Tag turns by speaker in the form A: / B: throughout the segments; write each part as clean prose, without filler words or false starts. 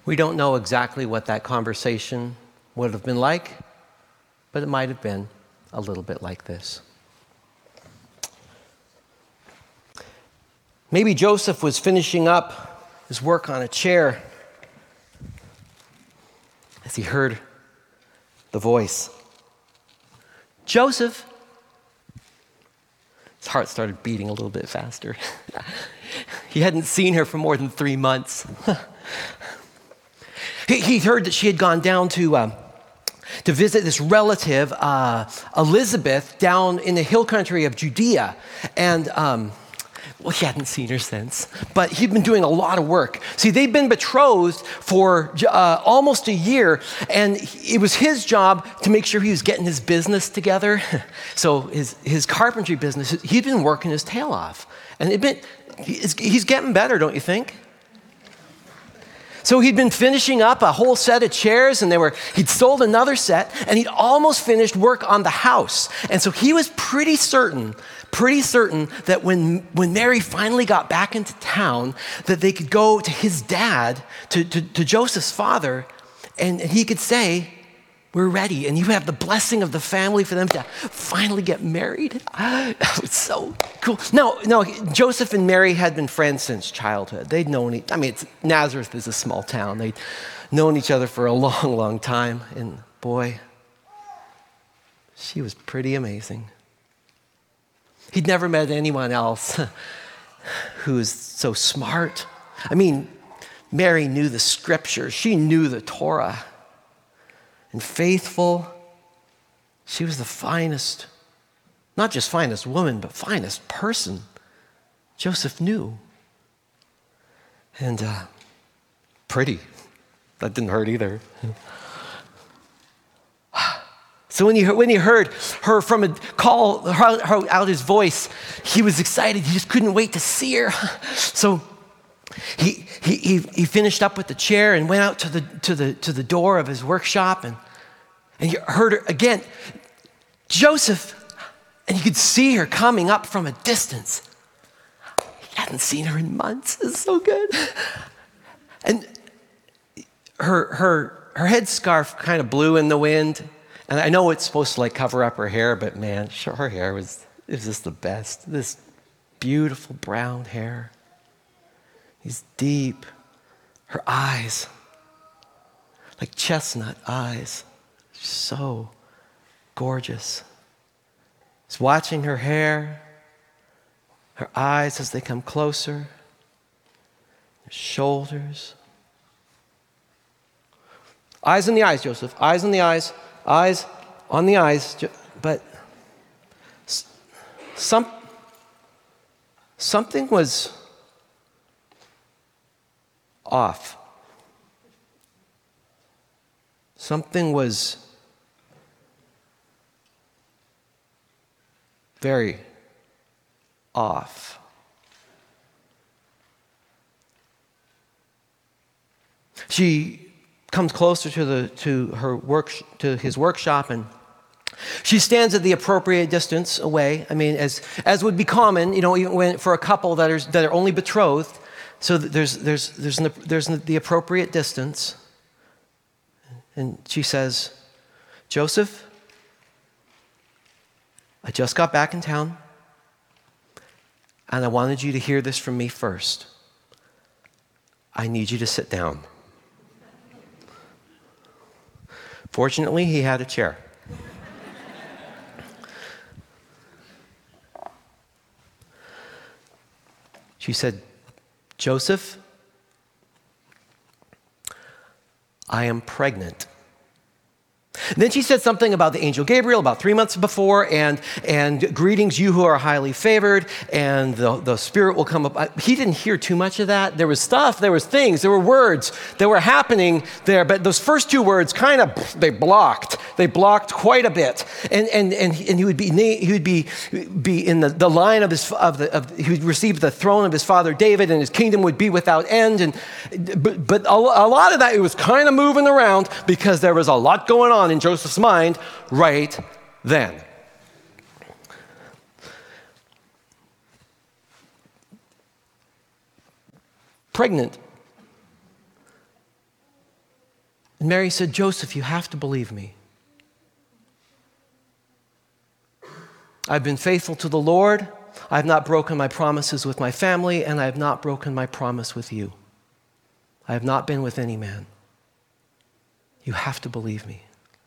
A: We don't know exactly what that conversation would have been like, but it might have been a little bit like this. Maybe Joseph was finishing up his work on a chair as he heard the voice. Joseph. His heart started beating a little bit faster. He hadn't seen her for more than 3 months. He heard that she had gone down to visit this relative, Elizabeth, down in the hill country of Judea. And well, he hadn't seen her since, but he'd been doing a lot of work. See, they'd been betrothed for almost a year, and it was his job to make sure he was getting his business together. So his carpentry business, he'd been working his tail off. And he's getting better, don't you think? So he'd been finishing up a whole set of chairs, and he'd sold another set, and he'd almost finished work on the house. And so he was pretty certain that when Mary finally got back into town, that they could go to his dad, to Joseph's father, and he could say, we're ready, and you have the blessing of the family for them to finally get married. That was so cool. No, Joseph and Mary had been friends since childhood. They'd known Nazareth is a small town. They'd known each other for a long, long time, and boy, she was pretty amazing. He'd never met anyone else who was so smart. Mary knew the scriptures. She knew the Torah. And faithful. She was the finest, not just finest woman, but finest person Joseph knew. And pretty. That didn't hurt either. So when he heard her from a call out his voice, he was excited. He just couldn't wait to see her. So he finished up with the chair and went out to the door of his workshop, and he heard her again, Joseph, and you could see her coming up from a distance. He hadn't seen her in months. It's so good. And her headscarf kind of blew in the wind. And I know it's supposed to cover up her hair, but man, her hair was just the best. This beautiful brown hair. These deep, her eyes, like chestnut eyes, so gorgeous. He's watching her hair, her eyes as they come closer, her shoulders. Eyes on the eyes, Joseph, eyes on the eyes. Eyes on the eyes, but something was off. Something was very off. She comes closer to his workshop, and she stands at the appropriate distance away. As would be common, even when for a couple that are only betrothed. So there's the appropriate distance, and she says, "Joseph, I just got back in town, and I wanted you to hear this from me first. I need you to sit down." Fortunately, he had a chair. She said, "Joseph, I am pregnant." And then she said something about the angel Gabriel about 3 months before, and greetings, you who are highly favored, and the Spirit will come up. He didn't hear too much of that. There was stuff, there was things, there were words that were happening there, but those first two words they blocked quite a bit. And he would be in the line he would receive the throne of his father David, and his kingdom would be without end. But a lot of that, it was kind of moving around because there was a lot going on in Joseph's mind right then. Pregnant. And Mary said, Joseph, you have to believe me. I've been faithful to the Lord. I have not broken my promises with my family, and I have not broken my promise with you. I have not been with any man. You have to believe me.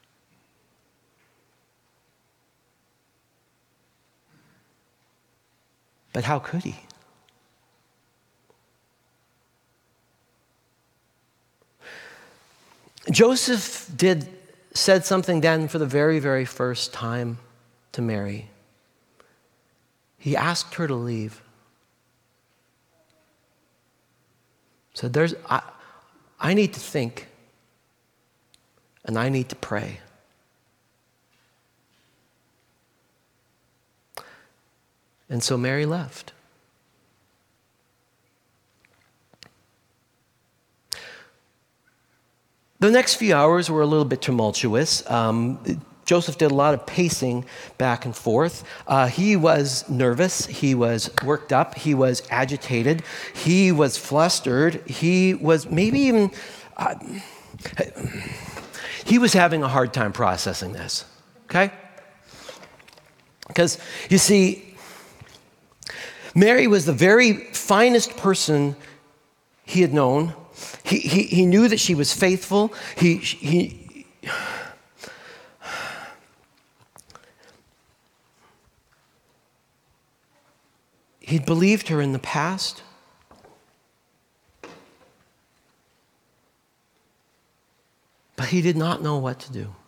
A: But how could he? Joseph said something then for the very, very first time to Mary. He asked her to leave. Said, I need to think, and I need to pray. And so Mary left. The next few hours were a little bit tumultuous. Joseph did a lot of pacing back and forth. He was nervous. He was worked up. He was agitated. He was flustered. He was maybe even, he was having a hard time processing this, okay? Because, you see, Mary was the very finest person he had known. He knew that she was faithful. He'd believed her in the past. But he did not know what to do.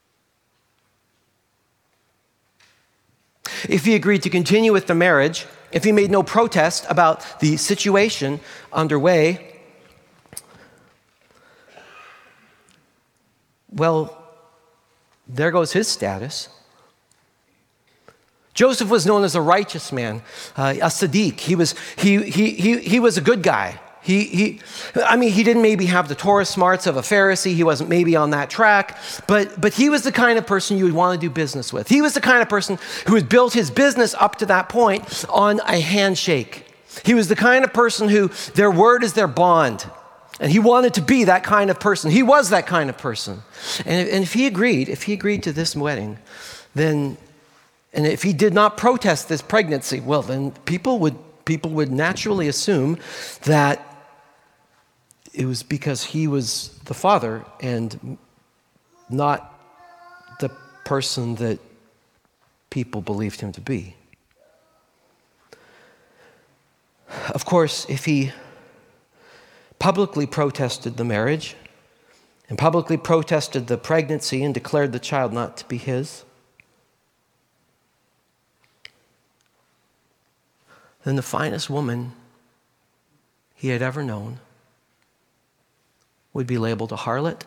A: If he agreed to continue with the marriage, if he made no protest about the situation underway, well, there goes his status. Joseph was known as a righteous man, a Sadiq. He was a good guy. He didn't maybe have the Torah smarts of a Pharisee. He wasn't maybe on that track, but he was the kind of person you would want to do business with. He was the kind of person who had built his business up to that point on a handshake. He was the kind of person who their word is their bond. And he wanted to be that kind of person. He was that kind of person. And if he agreed to this wedding, then, and if he did not protest this pregnancy, well, then people would naturally assume that it was because he was the father and not the person that people believed him to be. Of course, if he publicly protested the marriage and publicly protested the pregnancy and declared the child not to be his, then the finest woman he had ever known would be labeled a harlot,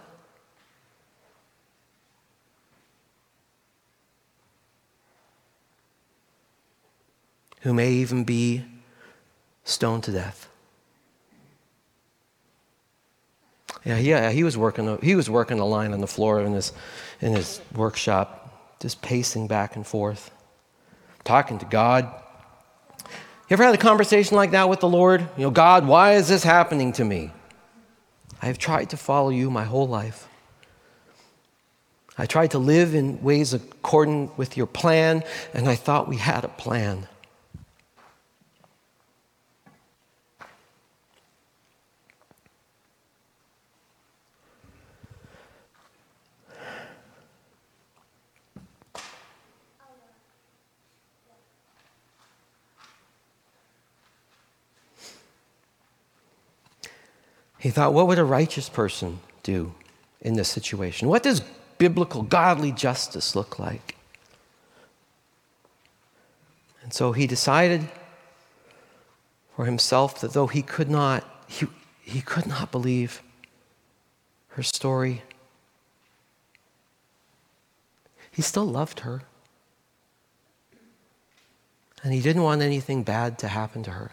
A: who may even be stoned to death. Yeah, he was working a line on the floor in his workshop, just pacing back and forth, talking to God. You ever had a conversation like that with the Lord? God, why is this happening to me? I have tried to follow you my whole life. I tried to live in ways according with your plan, and I thought we had a plan. He thought, what would a righteous person do in this situation? What does biblical, godly justice look like? And so he decided for himself that though he could not believe her story, he still loved her. And he didn't want anything bad to happen to her.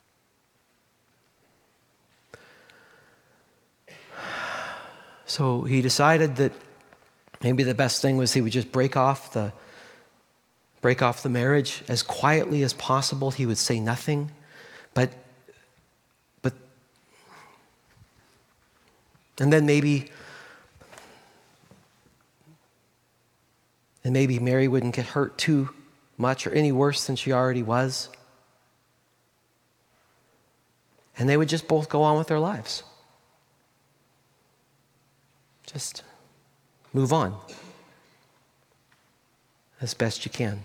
A: So he decided that maybe the best thing was he would just break off the marriage as quietly as possible. He would say nothing, but and then maybe And maybe Mary wouldn't get hurt too much or any worse than she already was. And they would just both go on with their lives. Just move on as best you can.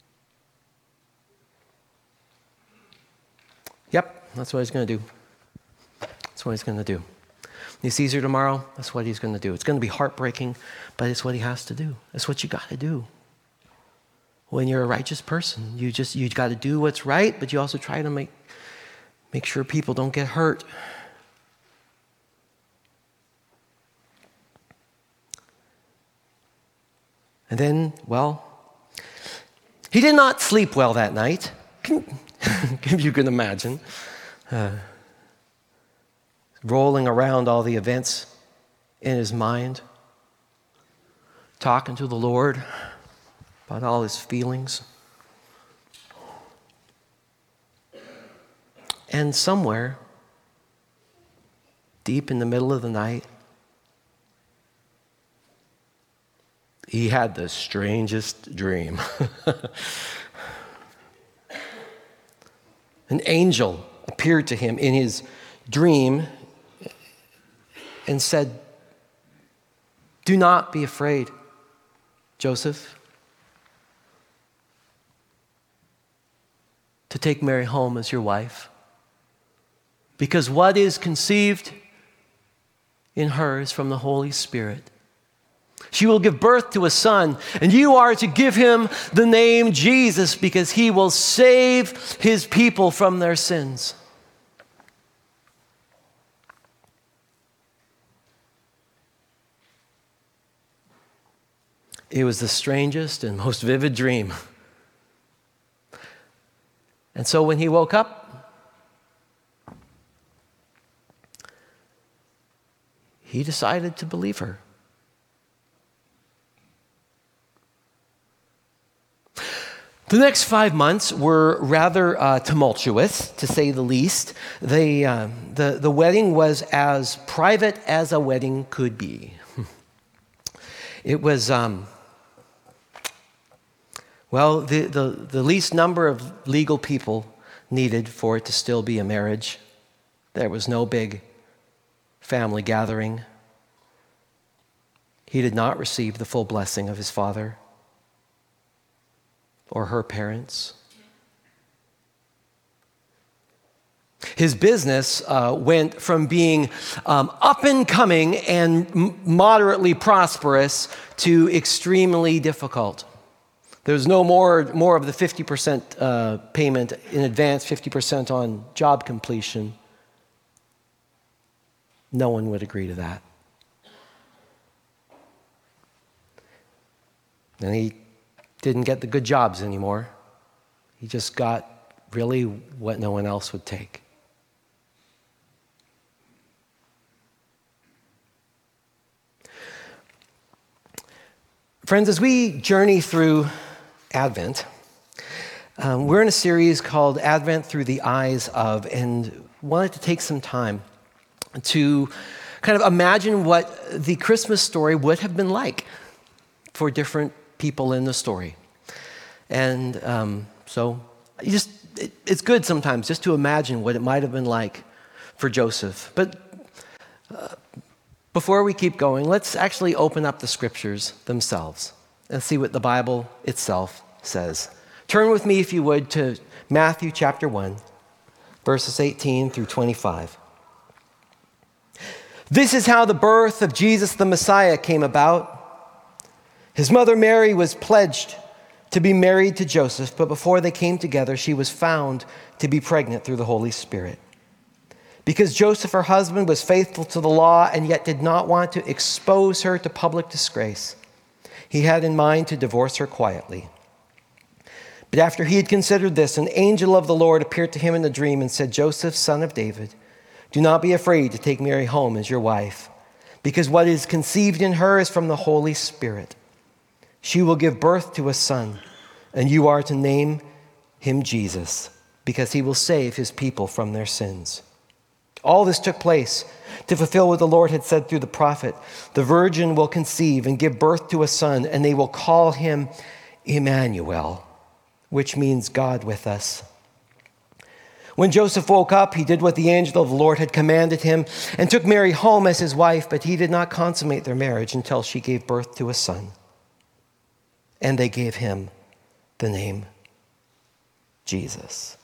A: Yep, that's what he's going to do. That's what he's going to do. He sees her tomorrow, that's what he's going to do. It's going to be heartbreaking, but it's what he has to do. It's what you got to do. When you're a righteous person, you got to do what's right, but you also try to make sure people don't get hurt. And then, well, he did not sleep well that night. If you can imagine. Rolling around all the events in his mind, talking to the Lord about all his feelings. And somewhere, deep in the middle of the night, he had the strangest dream. An angel appeared to him in his dream and said, "Do not be afraid, Joseph, to take Mary home as your wife, because what is conceived in her is from the Holy Spirit. She will give birth to a son, and you are to give him the name Jesus, because he will save his people from their sins." It was the strangest and most vivid dream. And so when he woke up, he decided to believe her. The next 5 months were rather tumultuous, to say the least. The wedding was as private as a wedding could be. It was, the least number of legal people needed for it to still be a marriage. There was no big family gathering. He did not receive the full blessing of his father or her parents. His business went from being up and coming and moderately prosperous to extremely difficult. There's no more of the 50% payment in advance, 50% on job completion. No one would agree to that. And he didn't get the good jobs anymore. He just got really what no one else would take. Friends, as we journey through Advent, we're in a series called Advent Through the Eyes of, and wanted to take some time to kind of imagine what the Christmas story would have been like for different people in the story. And so it's good sometimes just to imagine what it might have been like for Joseph. But before we keep going, let's actually open up the scriptures themselves and see what the Bible itself says. Turn with me, if you would, to Matthew chapter 1, verses 18 through 25. This is how the birth of Jesus the Messiah came about. His mother Mary was pledged to be married to Joseph, but before they came together, she was found to be pregnant through the Holy Spirit. Because Joseph, her husband, was faithful to the law and yet did not want to expose her to public disgrace, he had in mind to divorce her quietly. But after he had considered this, an angel of the Lord appeared to him in a dream and said, "Joseph, son of David, do not be afraid to take Mary home as your wife, because what is conceived in her is from the Holy Spirit. She will give birth to a son, and you are to name him Jesus, because he will save his people from their sins." All this took place to fulfill what the Lord had said through the prophet. The virgin will conceive and give birth to a son, and they will call him Emmanuel, which means God with us. When Joseph woke up, he did what the angel of the Lord had commanded him and took Mary home as his wife, but he did not consummate their marriage until she gave birth to a son. And they gave him the name Jesus.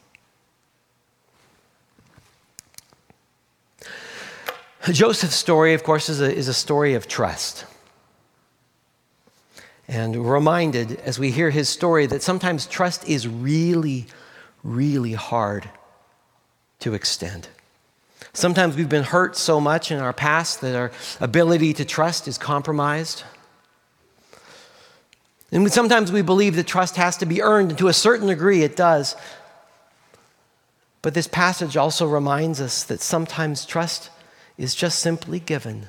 A: Joseph's story, of course, is a story of trust. And we're reminded as we hear his story that sometimes trust is really, really hard to extend. Sometimes we've been hurt so much in our past that our ability to trust is compromised. And sometimes we believe that trust has to be earned, and to a certain degree it does. But this passage also reminds us that sometimes trust is just simply given.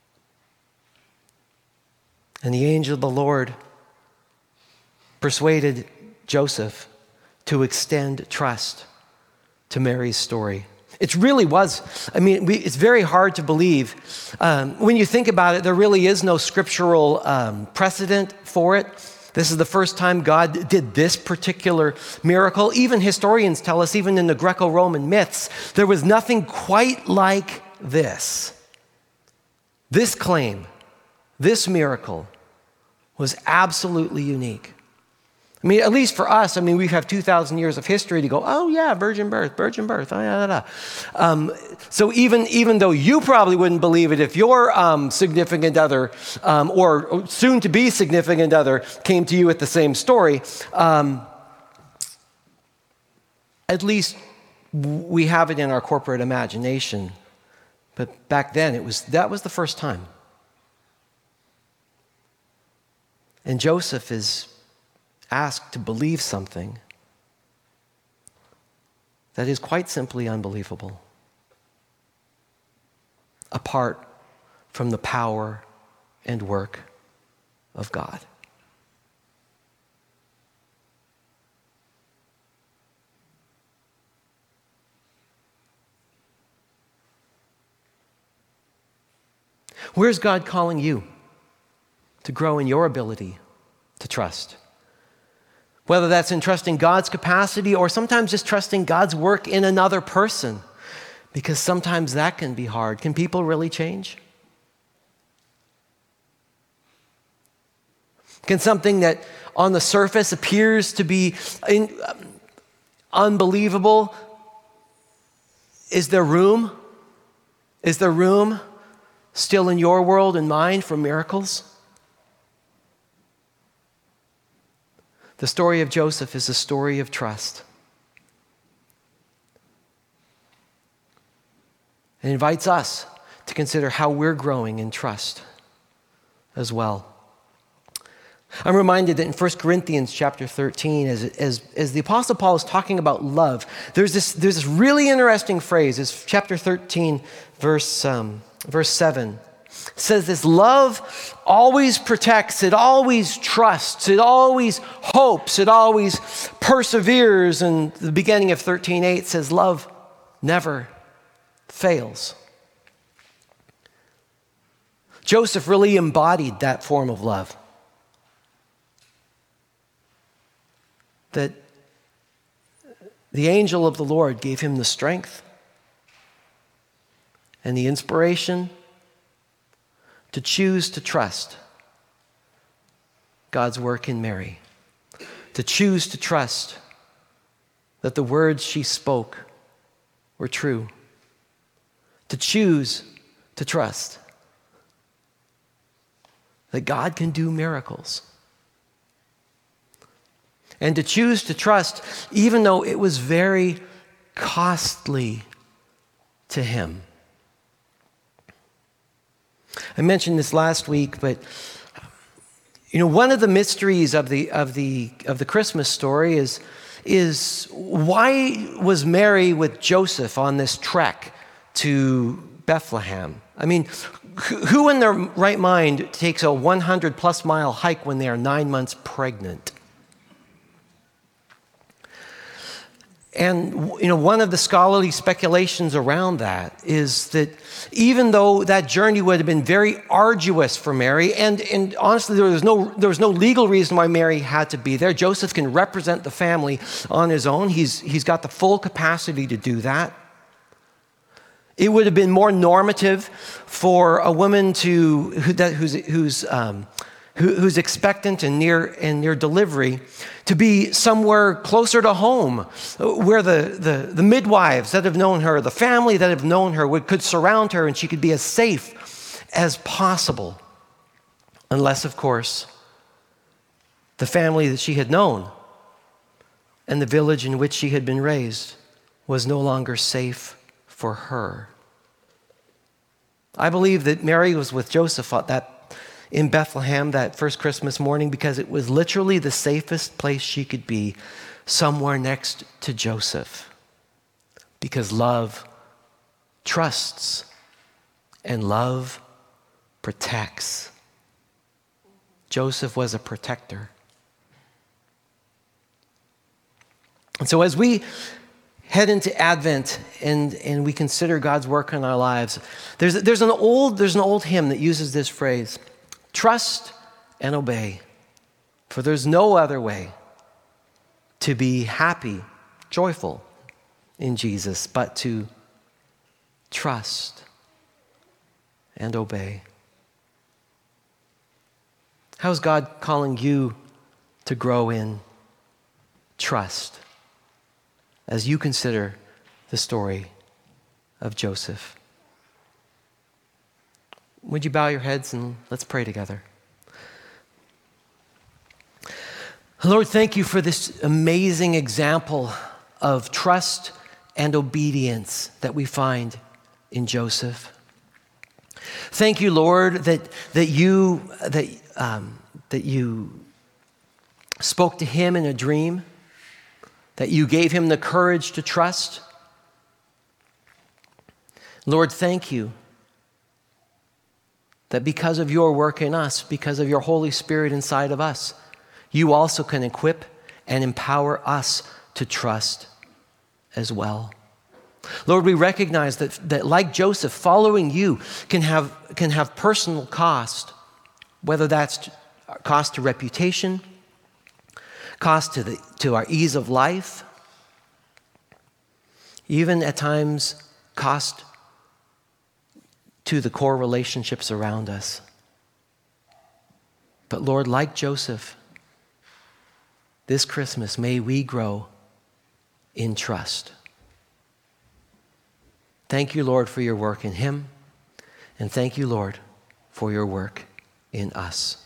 A: And the angel of the Lord persuaded Joseph to extend trust to Mary's story. It really was, it's very hard to believe. When you think about it, there really is no scriptural precedent for it. This is the first time God did this particular miracle. Even historians tell us, even in the Greco-Roman myths, there was nothing quite like this. This claim, this miracle, was absolutely unique. At least for us, we have 2,000 years of history to go, oh yeah, virgin birth, oh yeah. So even though you probably wouldn't believe it if your significant other or soon to be significant other came to you with the same story, at least we have it in our corporate imagination. But back then, that was the first time. And Joseph is asked to believe something that is quite simply unbelievable, apart from the power and work of God. Where's God calling you to grow in your ability to trust? Whether that's in trusting God's capacity or sometimes just trusting God's work in another person, because sometimes that can be hard. Can people really change? Can something that on the surface appears to be unbelievable, is there room? Is there room still in your world and mine for miracles? The story of Joseph is a story of trust. It invites us to consider how we're growing in trust as well. I'm reminded that in 1 Corinthians chapter 13, as the Apostle Paul is talking about love, there's this really interesting phrase. It's chapter 13, verse 7. It says this: love always protects, it always trusts, it always hopes, it always perseveres. And the beginning of 13:8 says love never fails. Joseph really embodied that form of love. That the angel of the Lord gave him the strength and the inspiration to choose to trust God's work in Mary, to choose to trust that the words she spoke were true, to choose to trust that God can do miracles, and to choose to trust even though it was very costly to him. I mentioned this last week, but one of the mysteries of the Christmas story is why was Mary with Joseph on this trek to Bethlehem? Who in their right mind takes a 100+ mile hike when they are 9 months pregnant? And one of the scholarly speculations around that is that even though that journey would have been very arduous for Mary, and honestly there was no legal reason why Mary had to be there. Joseph can represent the family on his own. He's got the full capacity to do that. It would have been more normative for a woman who's expectant and near delivery to be somewhere closer to home, where the midwives that have known her, the family that have known her could surround her and she could be as safe as possible. Unless, of course, the family that she had known and the village in which she had been raised was no longer safe for her. I believe that Mary was with Joseph in Bethlehem that first Christmas morning because it was literally the safest place she could be, somewhere next to Joseph. Because love trusts and love protects. Joseph was a protector. And so as we head into Advent and we consider God's work in our lives, there's an old hymn that uses this phrase: trust and obey, for there's no other way to be happy, joyful in Jesus, but to trust and obey. How's God calling you to grow in trust as you consider the story of Joseph? Would you bow your heads and let's pray together. Lord, thank you for this amazing example of trust and obedience that we find in Joseph. Thank you, Lord, that you spoke to him in a dream, that you gave him the courage to trust. Lord, thank you that because of your work in us, because of your Holy Spirit inside of us, you also can equip and empower us to trust as well. Lord, we recognize that like Joseph, following you can have personal cost, whether that's cost to reputation, cost to our ease of life, even at times cost to the core relationships around us. But Lord, like Joseph, this Christmas, may we grow in trust. Thank you, Lord, for your work in him, and thank you, Lord, for your work in us.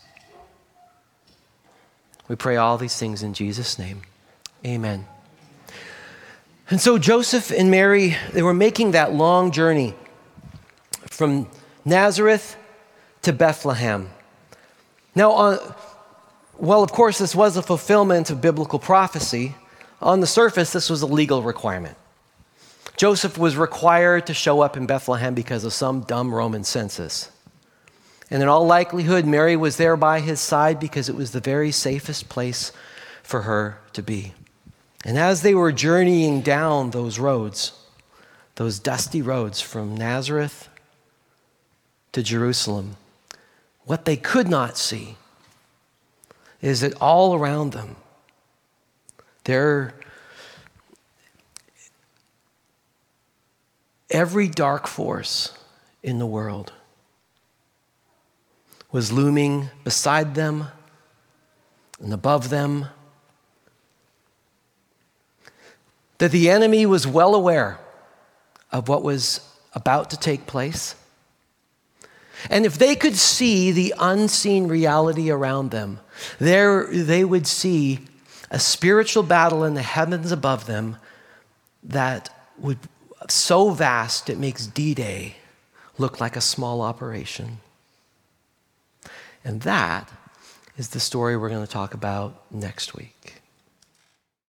A: We pray all these things in Jesus' name. Amen. And so Joseph and Mary, they were making that long journey from Nazareth to Bethlehem. Now, well, of course, this was a fulfillment of biblical prophecy. On the surface, this was a legal requirement. Joseph was required to show up in Bethlehem because of some dumb Roman census. And in all likelihood, Mary was there by his side because it was the very safest place for her to be. And as they were journeying down those roads, those dusty roads from Nazareth to Jerusalem, what they could not see is that all around them, every dark force in the world was looming beside them and above them. That the enemy was well aware of what was about to take place. And if they could see the unseen reality around them, they would see a spiritual battle in the heavens above them that would so vast it makes D-Day look like a small operation. And that is the story we're going to talk about next week.